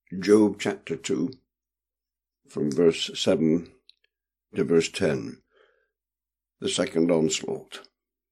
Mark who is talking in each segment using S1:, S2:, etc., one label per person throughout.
S1: Job chapter 2, from verse 7 to verse 10, the second onslaught.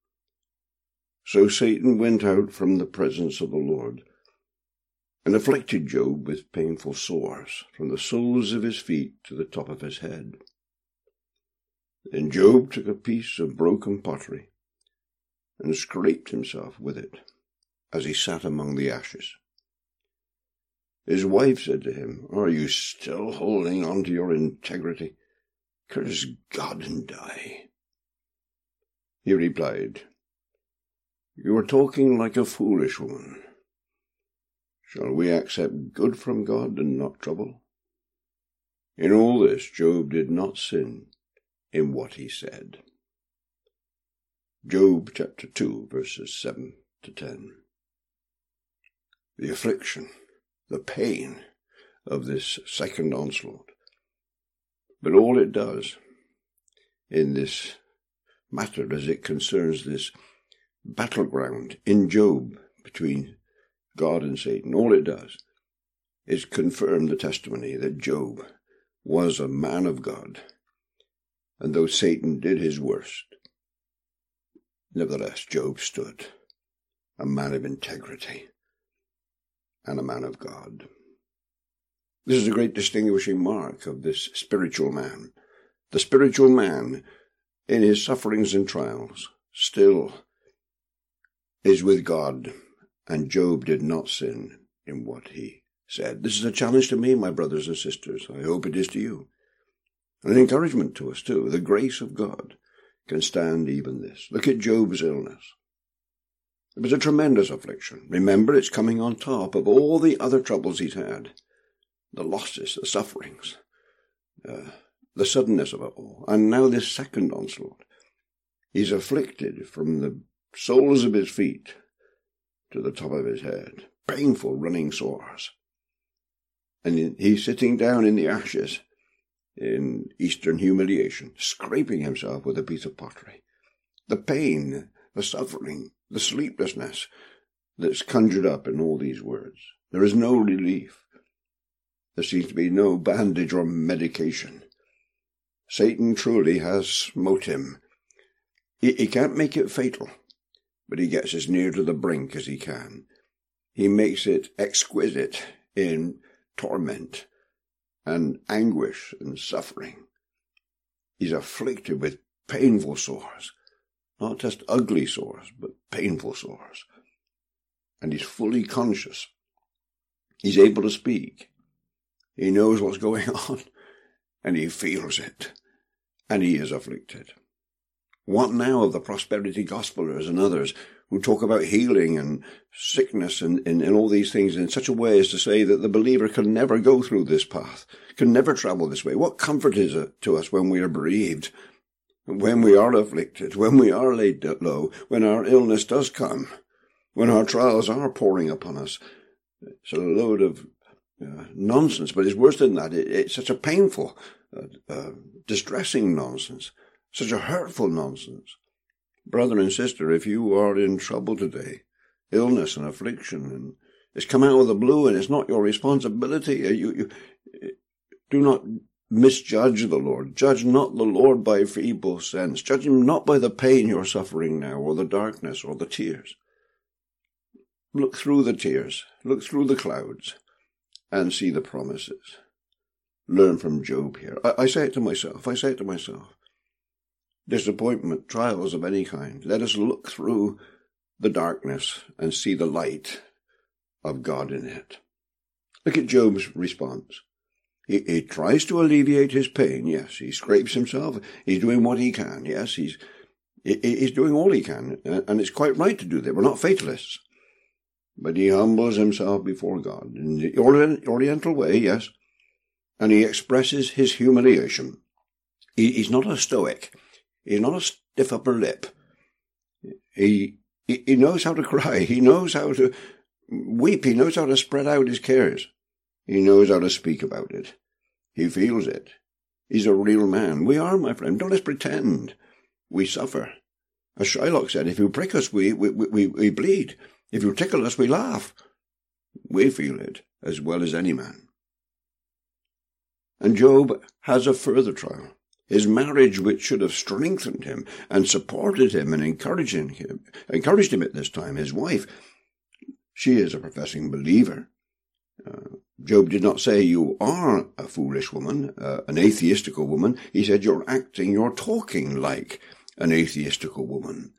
S1: So Satan went out from the presence of the Lord, and afflicted Job with painful sores, from the soles of his feet to the top of his head. Then Job took a piece of broken pottery, and scraped himself with it, as he sat among the ashes. His wife said to him, "Are you still holding on to your integrity? Curse God and die." He replied, "You are talking like a foolish woman. Shall we accept good from God and not trouble?" In all this, Job did not sin in what he said. Job chapter 2, verses 7 to 10. The affliction, the pain of this second onslaught. But all it does in this matter, as it concerns this battleground in Job between God and Satan, all it does is confirm the testimony that Job was a man of God, and though Satan did his worst, nevertheless Job stood, a man of integrity and a man of God. This is a great distinguishing mark of this spiritual man. The spiritual man, in his sufferings and trials, still is with God, and Job did not sin in what he said. This is a challenge to me, my brothers and sisters. I hope it is to you. And an encouragement to us too. The grace of God can stand even this. Look at Job's illness. It was a tremendous affliction. Remember, it's coming on top of all the other troubles he's had. The losses, the sufferings, the suddenness of it all. And now this second onslaught. He's afflicted from the soles of his feet to the top of his head. Painful running sores. And he's sitting down in the ashes in Eastern humiliation, scraping himself with a piece of pottery. The pain, the suffering, the sleeplessness that's conjured up in all these words. There is no relief. There seems to be no bandage or medication. Satan truly has smote him. He can't make it fatal, but he gets as near to the brink as he can. He makes it exquisite in torment and anguish and suffering. He's afflicted with painful sores. Not just ugly sores, but painful sores. And he's fully conscious. He's able to speak. He knows what's going on, and he feels it. And he is afflicted. What now of the prosperity gospelers and others who talk about healing and sickness and all these things in such a way as to say that the believer can never go through this path, can never travel this way? What comfort is it to us when we are bereaved, when we are afflicted, when we are laid low, when our illness does come, when our trials are pouring upon us? It's a load of nonsense, but it's worse than that. It's such a painful, distressing nonsense, such a hurtful nonsense. Brother and sister, if you are in trouble today, illness and affliction, and it's come out of the blue and it's not your responsibility, you do not misjudge the Lord. Judge not the Lord by feeble sense. Judge him not by the pain you're suffering now, or the darkness, or the tears. Look through the tears, look through the clouds, and see the promises. Learn from Job here. I say it to myself. Disappointment, trials of any kind. Let us look through the darkness and see the light of God in it. Look at Job's response. He tries to alleviate his pain. Yes, he scrapes himself. He's doing what he can. Yes, he's doing all he can. And it's quite right to do that. We're not fatalists. But he humbles himself before God in the oriental way, yes. And he expresses his humiliation. He's not a stoic. He's not a stiff upper lip. He knows how to cry. He knows how to weep. He knows how to spread out his cares. He knows how to speak about it. He feels it. He's a real man. We are, my friend. Don't let's pretend. We suffer. As Shylock said, if you prick us, we bleed. If you tickle us, we laugh. We feel it as well as any man. And Job has a further trial. His marriage, which should have strengthened him and supported him and encouraged him at this time, his wife, she is a professing believer. Job did not say you are a foolish woman, an atheistical woman. He said you're talking like an atheistical woman.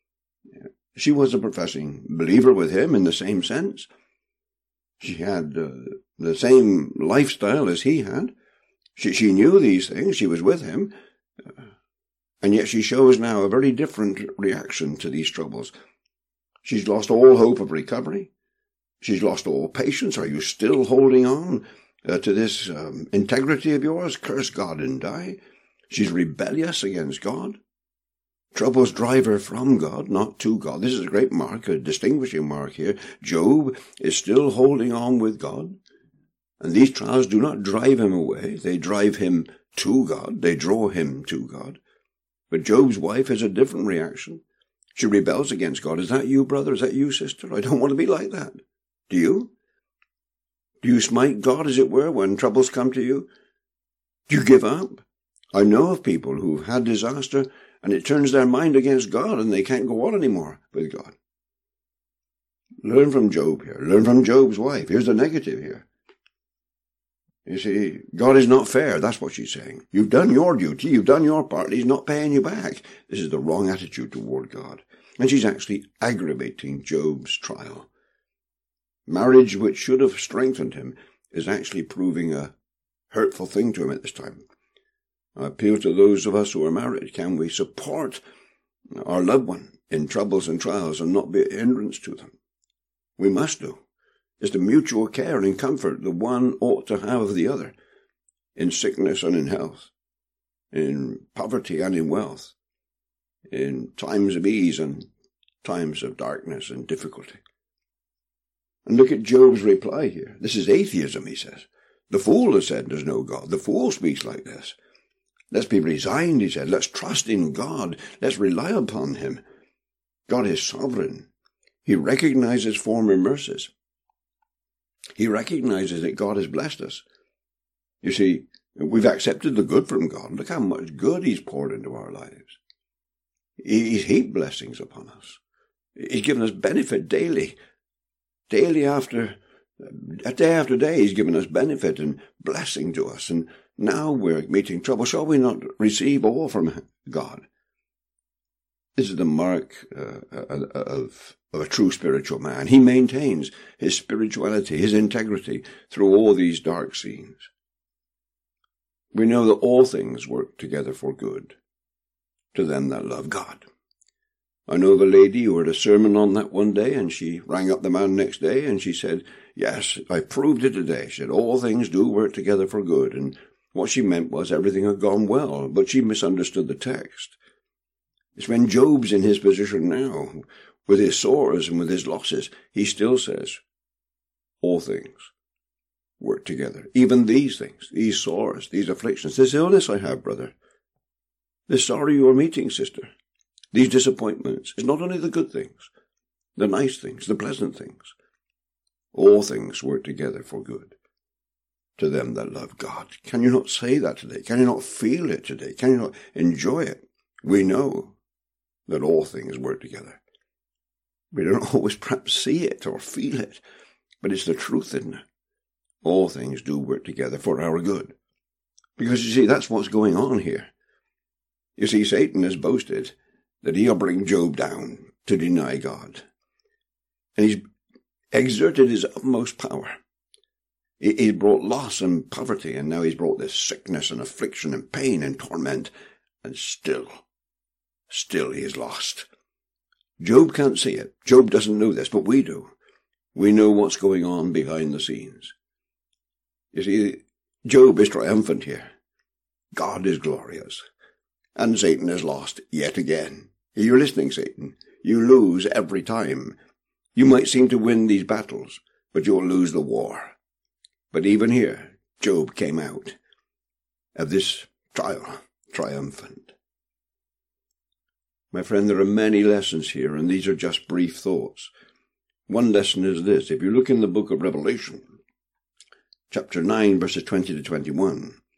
S1: She was a professing believer with him in the same sense. She had the same lifestyle as he had. She knew these things. She was with him. And yet she shows now a very different reaction to these troubles. She's lost all hope of recovery. She's lost all patience. Are you still holding on to this integrity of yours? Curse God and die. She's rebellious against God. Troubles drive her from God, not to God. This is a great mark, a distinguishing mark here. Job is still holding on with God. And these trials do not drive him away. They drive him to God. They draw him to God. But Job's wife has a different reaction. She rebels against God. Is that you, brother? Is that you, sister? I don't want to be like that. Do you? Do you smite God, as it were, when troubles come to you? Do you give up? I know of people who've had disaster, and it turns their mind against God, and they can't go on anymore with God. Learn from Job here. Learn from Job's wife. Here's the negative here. You see, God is not fair. That's what she's saying. You've done your duty. You've done your part. He's not paying you back. This is the wrong attitude toward God. And she's actually aggravating Job's trial. Marriage, which should have strengthened him, is actually proving a hurtful thing to him at this time. I appeal to those of us who are married. Can we support our loved one in troubles and trials and not be a hindrance to them? We must do. It's the mutual care and comfort the one ought to have of the other, in sickness and in health, in poverty and in wealth, in times of ease and times of darkness and difficulty. And look at Job's reply here. This is atheism, he says. The fool has said there's no God. The fool speaks like this. Let's be resigned, he said. Let's trust in God. Let's rely upon him. God is sovereign. He recognizes former mercies. He recognizes that God has blessed us. You see, we've accepted the good from God. Look how much good he's poured into our lives. He's heaped blessings upon us. He's given us benefit daily. Day after day, he's given us benefit and blessing to us. And now we're meeting trouble. Shall we not receive all from God? This is the mark of a true spiritual man. He maintains his spirituality, his integrity through all these dark scenes. We know that all things work together for good to them that love God. I know of a lady who heard a sermon on that one day, and she rang up the man next day, and she said, yes, I proved it today. She said, all things do work together for good. And what she meant was everything had gone well, but she misunderstood the text. It's when Job's in his position now, with his sores and with his losses, he still says, all things work together. Even these things, these sores, these afflictions, this illness I have, brother, this sorrow you are meeting, sister, these disappointments, is not only the good things, the nice things, the pleasant things. All things work together for good to them that love God. Can you not say that today? Can you not feel it today? Can you not enjoy it? We know that all things work together. We don't always perhaps see it or feel it, but it's the truth, isn't it? All things do work together for our good. Because you see, that's what's going on here. You see, Satan has boasted that he'll bring Job down to deny God. And he's exerted his utmost power. He's brought loss and poverty, and now he's brought this sickness and affliction and pain and torment, and still he is lost. Job can't see it. Job doesn't know this, but we do. We know what's going on behind the scenes. You see, Job is triumphant here. God is glorious. And Satan is lost yet again. You're listening, Satan. You lose every time. You might seem to win these battles, but you'll lose the war. But even here, Job came out of this trial triumphant. My friend, there are many lessons here, and these are just brief thoughts. One lesson is this. If you look in the book of Revelation, chapter 9, verses 20 to 21,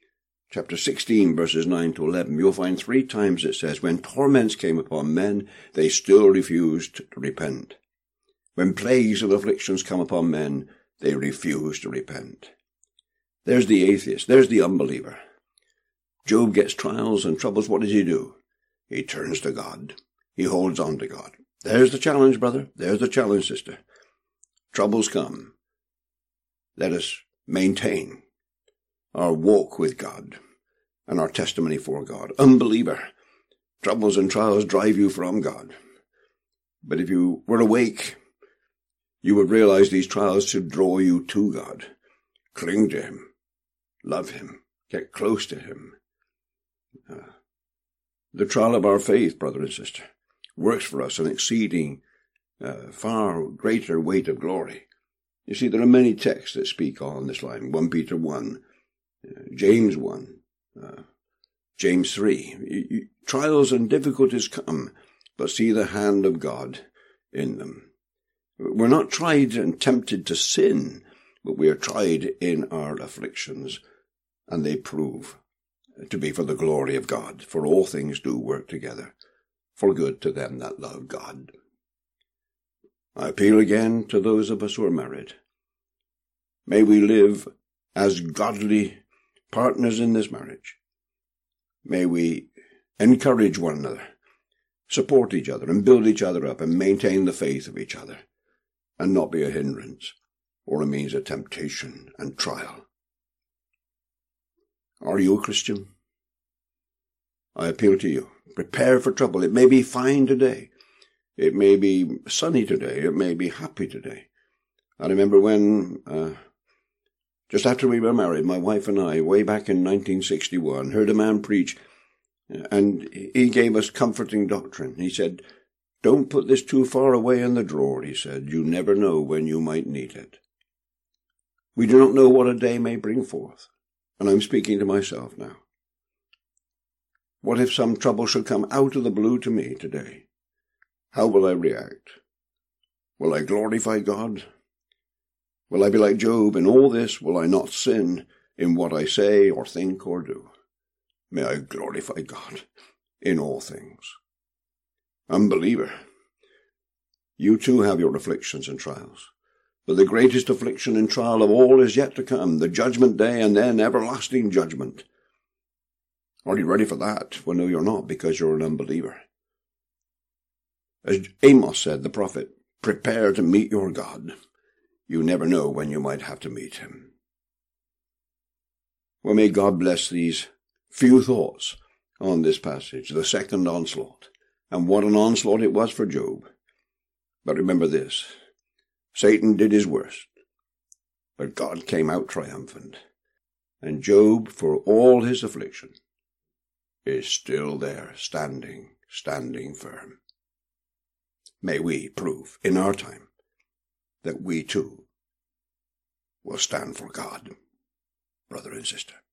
S1: chapter 16, verses 9 to 11, you'll find 3 times it says, when torments came upon men, they still refused to repent. When plagues and afflictions come upon men, they refuse to repent. There's the atheist. There's the unbeliever. Job gets trials and troubles. What does he do? He turns to God. He holds on to God. There's the challenge, brother. There's the challenge, sister. Troubles come. Let us maintain our walk with God and our testimony for God. Unbeliever, troubles and trials drive you from God. But if you were awake, you would realize these trials should draw you to God. Cling to Him. Love Him. Get close to Him. The trial of our faith, brother and sister, works for us an exceeding, far greater weight of glory. You see, there are many texts that speak on this line. 1 Peter 1, James 1, James 3. Trials and difficulties come, but see the hand of God in them. We're not tried and tempted to sin, but we are tried in our afflictions, and they prove to be for the glory of God. For all things do work together for good to them that love God. I appeal again to those of us who are married. May we live as godly partners in this marriage. May we encourage one another, support each other, and build each other up, and maintain the faith of each other, and not be a hindrance or a means of temptation and trial. Are you a Christian? I appeal to you. Prepare for trouble. It may be fine today. It may be sunny today. It may be happy today. I remember when, just after we were married, my wife and I, way back in 1961, heard a man preach, and he gave us comforting doctrine. He said, "Don't put this too far away in the drawer," he said. "You never know when you might need it." We do not know what a day may bring forth. And I'm speaking to myself now. What if some trouble should come out of the blue to me today? How will I react? Will I glorify God? Will I be like Job? In all this, will I not sin in what I say or think or do? May I glorify God in all things. Unbeliever, you too have your afflictions and trials. But the greatest affliction and trial of all is yet to come, the judgment day and then everlasting judgment. Are you ready for that? Well, no, you're not, because you're an unbeliever. As Amos said, the prophet, prepare to meet your God. You never know when you might have to meet Him. Well, may God bless these few thoughts on this passage, the second onslaught. And what an onslaught it was for Job. But remember this. Satan did his worst, but God came out triumphant. And Job, for all his affliction, is still there, standing firm. May we prove in our time that we too will stand for God, brother and sister.